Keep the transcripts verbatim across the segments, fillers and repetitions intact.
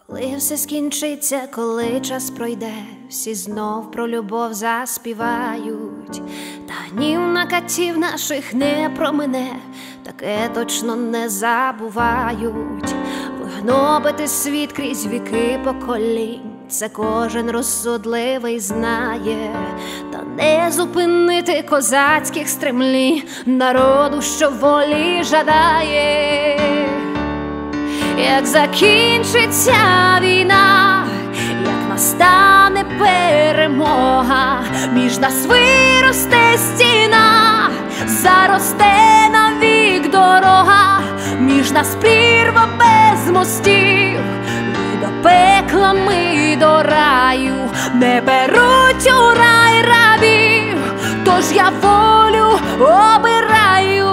Коли все скінчиться, коли час пройде, всі знов про любов заспівають. Та гнів на катів наших не промине, таке точно не забувають. Вигнобити світ крізь віки поколінь, це кожен розсудливий знає. Та не зупинити козацьких стремлінь народу, що волі жадає. Як закінчиться війна, як настане перемога, між нас виросте стіна, заросте навік дорога, між нас прірва без мостів, ми до пекла, ми до раю, не беруть у рай рабів, тож я волю обираю.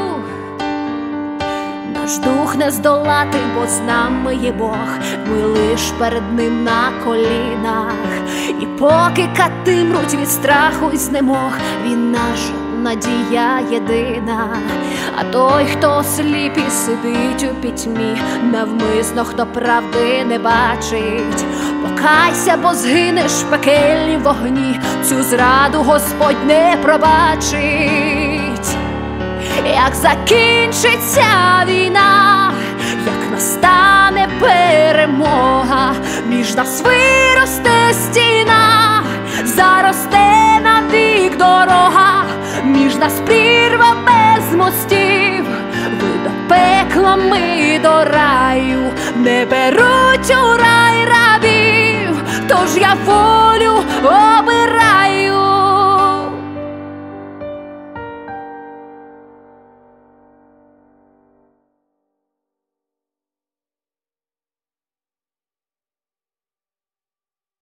Наш дух не здолати, бо з нами є Бог, ми лиш перед ним на колінах. І поки кати мруть від страху й знемог, він наша надія єдина. А той, хто сліп і сидить у пітьмі, навмисно, хто правди не бачить, покайся, бо згинеш в пекельній вогні, цю зраду Господь не пробачить. Як закінчиться війна, як настане перемога, між нас виросте стіна, заросте навік дорога, між нас прірва без мостів, ви до пекла, ми до раю, не беруть у рай рабів, тож я волю